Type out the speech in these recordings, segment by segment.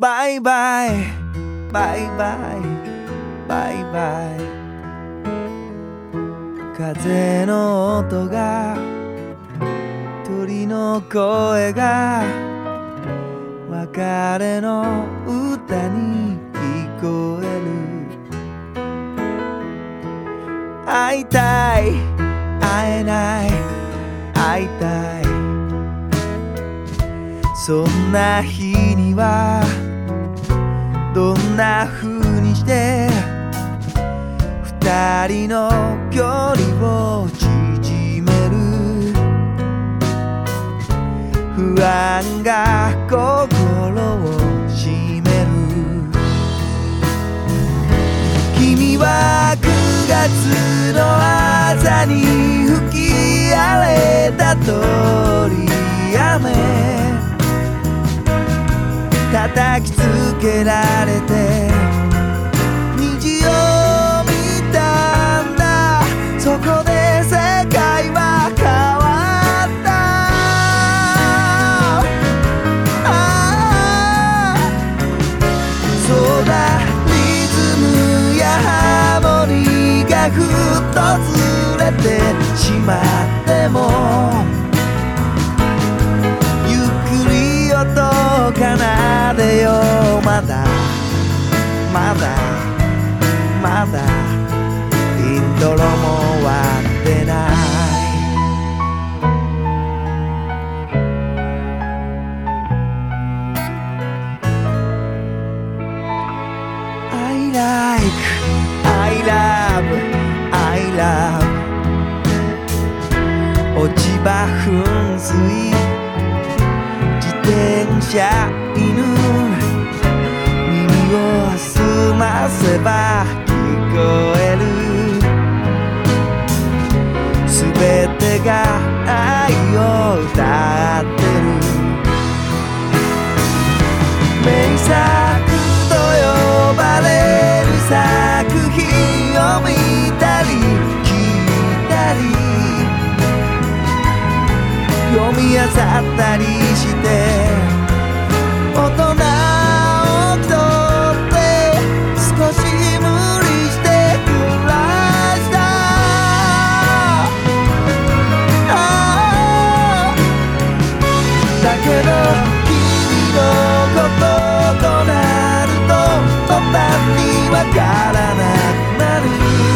バイバイバイバイバイバイ。風の音が鳥の声が別れの歌に聞こえる。会いたい会えない会いたい、そんな日にはどんな風にして二人の距離を縮める。不安が心を占める。君は9月の朝に吹き荒れた通り雨叩きつけられて虹を見たんだ。そこで世界は変わった。そうだ、リズムやハーモニーがふっとずれてしまってもゆっくり音を奏でよう。まだまだまだイントロも終わってない。I like, I love, I love 落ち葉噴水自転車犬、耳を澄ませば聞こえる。すべてが愛を歌ってる。名作と呼ばれる作品を見たり聞いたり読み漁ったりして大人を気取って少し無理して暮らした。だけど君のこととなると途端にわからなくなる。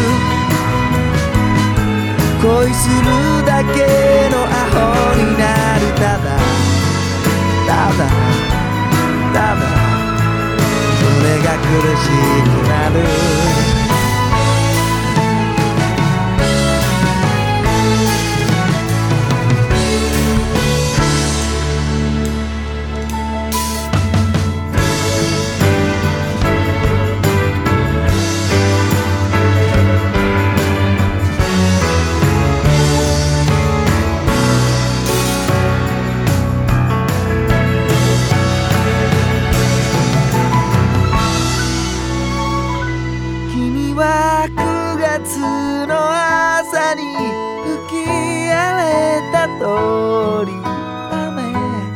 恋するだけのアホになる。ただただただそれが苦しくなる。9月の朝に吹き荒れた通り雨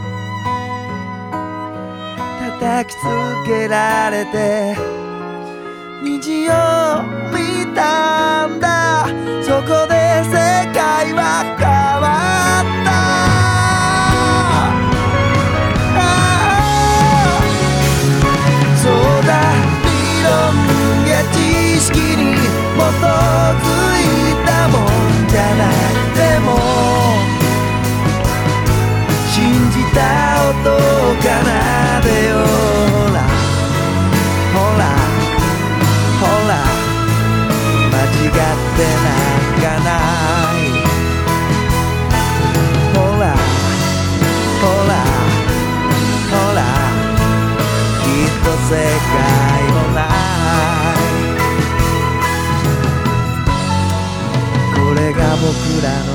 叩きつけられて虹を見たんだ。そこで世界は変わった。そうだ、理論や知識に基づいたもんじゃなくても信じた音を奏でよう。ほらほらほら間違ってなんかない。ほらほらほらきっと世界もない。これが僕らの